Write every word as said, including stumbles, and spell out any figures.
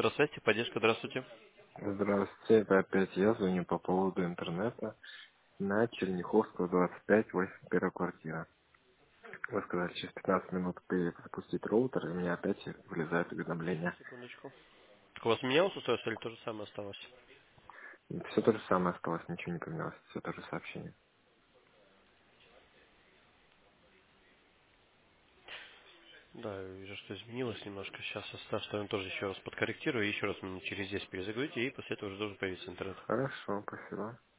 центра связи, поддержка, здравствуйте. Здравствуйте, это опять я звоню по поводу интернета на Черняховского двадцать пять, восемьдесят первая квартира. Вы сказали, через пятнадцать минут запустить роутер, и у меня опять вылезает уведомление. Секундочку. Так у вас менялось устройство или то же самое осталось? Все то же самое осталось, ничего не поменялось, все то же сообщение. Да, я вижу, что изменилось немножко. Сейчас оставим тоже еще раз подкорректирую, и еще раз минут через десять перезагрузите, и после этого уже должен появиться интернет. Хорошо, спасибо.